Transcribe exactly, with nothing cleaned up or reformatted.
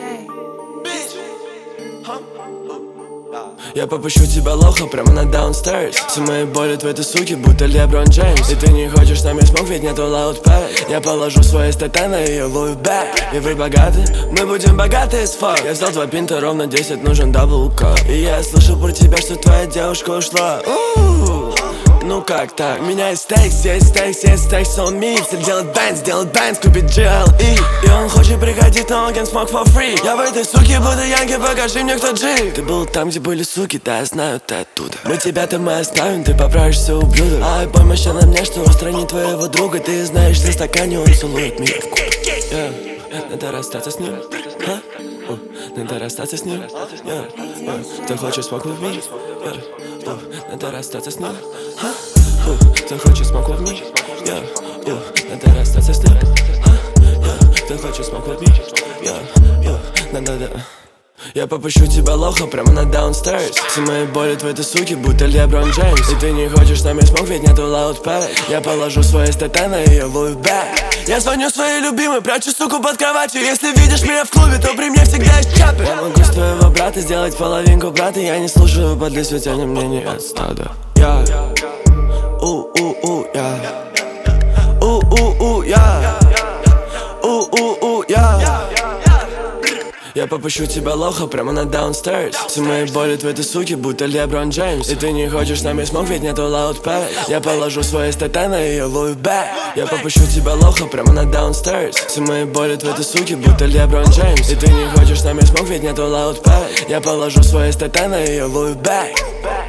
Я попущу тебя лоха прямо на downstairs. Все мои боли твои, ты суки, будто Леброн Джеймс. И ты не хочешь с нами смог, ведь нету loud pay. Я положу свои статьи на ее Louis Bag. И вы богаты, мы будем богаты as fuck. Я взял два пинта, ровно десять, нужен дабл кап. И я слышал про тебя, что твоя девушка ушла. У-у-у. Ну как так? У меня есть стейкс, есть стейкс, есть стейкс on me. Все делать бэндс, делать бэндс, купить джи эл и. И он хочет приходить, но он can smoke for free. Я в этой суке буду янки, покажи мне, кто джи. Ты был там, где были суки, да, я знаю, ты оттуда. Мы тебя-то мы оставим, ты поправишься, ублюдок. Ай, помощь на мне, что устранить твоего друга. Ты знаешь, на стакане он целует меня в кубок. yeah. Надо расстаться с ним, а? uh, Надо расстаться с ним, yeah. uh, Ты хочешь smoke with me? yeah. uh, Надо расстаться с ним, а? uh, Ты хочешь smoke with me? yeah. uh, Надо расстаться с ним, а? yeah. Ты хочешь smoke with me? yeah. uh, Надо, да. Я попущу тебя лоха прямо на downstairs. Все мои боли твои, ты суки, будто Леброн Джеймс. И ты не хочешь с нами смог, ведь нету loud pay. Я положу свои статьи на ее Louis Bag. Я звоню своей любимой, прячу суку под кроватью. Если видишь меня в клубе, то при мне всегда есть чапы. Я могу с твоего брата сделать половинку брата. Я не слушаю подлизу, тяни мнение от стада. Я У-у-у, я У-у-у, я У-у-у, я Я попущу тебя лоха прямо на downstairs. Все мои боли твои, ты суки, будто Леброн Джеймс. И ты не хочешь с нами смог, ведь нету loud pay. Я положу свои статьи на ее Louis Bag. Я попущу тебя лоха прямо на downstairs. Все мои боли твои, ты суки, будто Леброн Джеймс. И ты не хочешь с нами смог, ведь нету loud pay. Я положу свои статьи на ее Louis Bag.